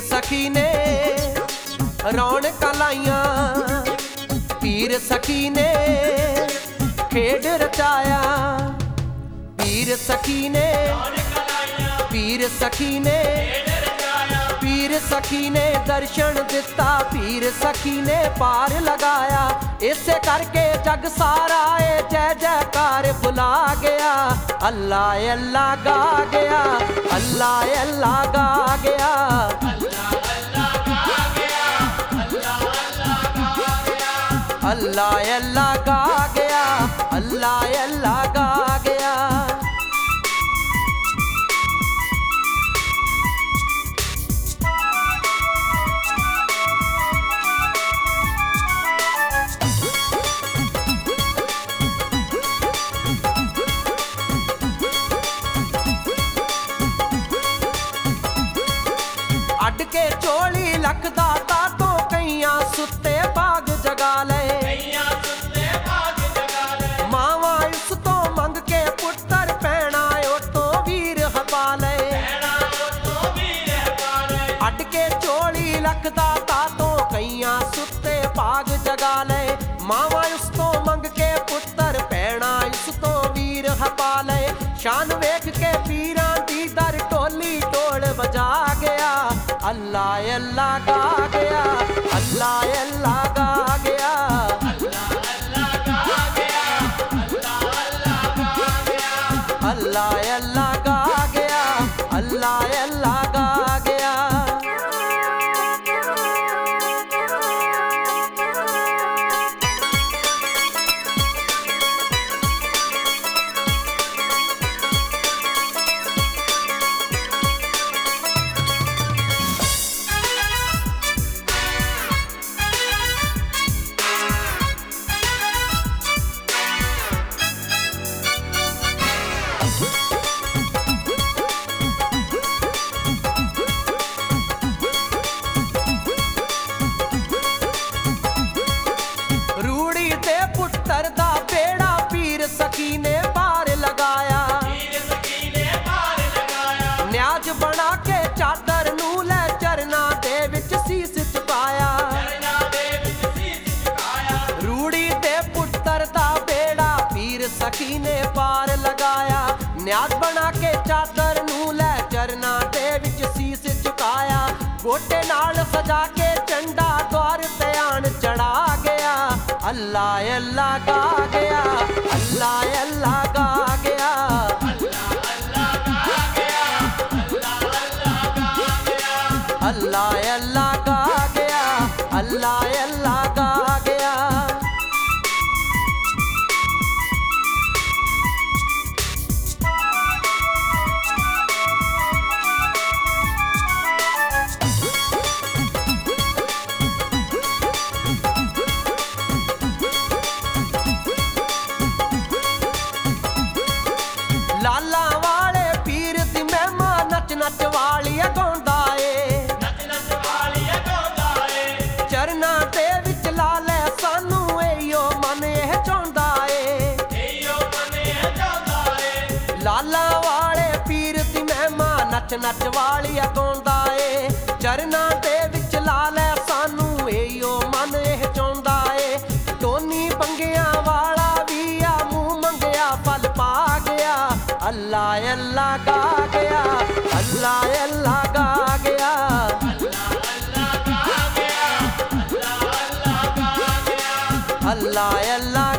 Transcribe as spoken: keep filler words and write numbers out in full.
सखी ने रौनकां लाइयां, पीर सखी ने खेड रचाया। पीर सखी ने पीर सखी ने पीर सखी ने दर्शन दिता, पीर सखी ने पार लगाया। इसे करके जग सारा ए जय जयकार बुला गया। अल्लाह अल्लाह गा गया, अल्लाह अल्लाह गा गया, अल्लाह अल्लाह गा गया, अल्लाह अल्लाह गा गया, अल्लाह अल्लाह गा गया। अड के चोली लखदा तातो कईयां सुत्ते बाग जगा ले। मावां इस तो मंग के पुत्तर पैणा ओतो वीर हपा ले। अड के चोली लखदा तातो कईयां सुत्ते बाग जगा ले। मावां इस तो मंग के पुत्तर पैणा इस तो वीर हपा ले। शान वेख के पीरां दी दर टोली टोल बजा गया। अल्लाह अल्लाह गा गया, अल्लाह अल्लाह गा गया, अल्लाह अल्लाह गा गया, अल्लाह अल्लाह गा गया, अल्लाह अल्लाह गा गया। पुत्तर दा बेड़ा पीर सखी ने पार लगाया। न्याज बना के चादर नू लै चरना दे विच सीस झुकाया। रूड़ी दे पुत्तर दा बेड़ा पीर सखी ने पार लगाया। न्याज बना के चादर नू लै चरना दे विच सीस झुकाया। गोटे नाल सजा के झंडा द्वार ते आन चढ़ा गया। अल्लाह अल्लाह गा गया, अल्लाह अल्लाह गा गया, अल्लाह अल्लाह गा गया, अल्लाह अल्लाह गा गया, अल्लाह अल्लाह गा गया। लाला वाले पीर दी महिमा नच नच वालिया गाउंदा ए। चरना दे विच ला लै सानू एयो मन एह चाहुंदा ए। लाला वाले पीर दी महिमा नच नच वालिया गाउंदा ए। चरना दे विच ला लै सानू एयो मन एह चाहुंदा ए। टोनी पंगिया वाला भी आ मूंह मंगिया फल पा गया। अल्लाह अल्लाह गा गया, अल्लाह अल्लाह गा गया, अल्लाह अल्लाह गा गया, अल्लाह अल्लाह गा गया, अल्लाह अल्लाह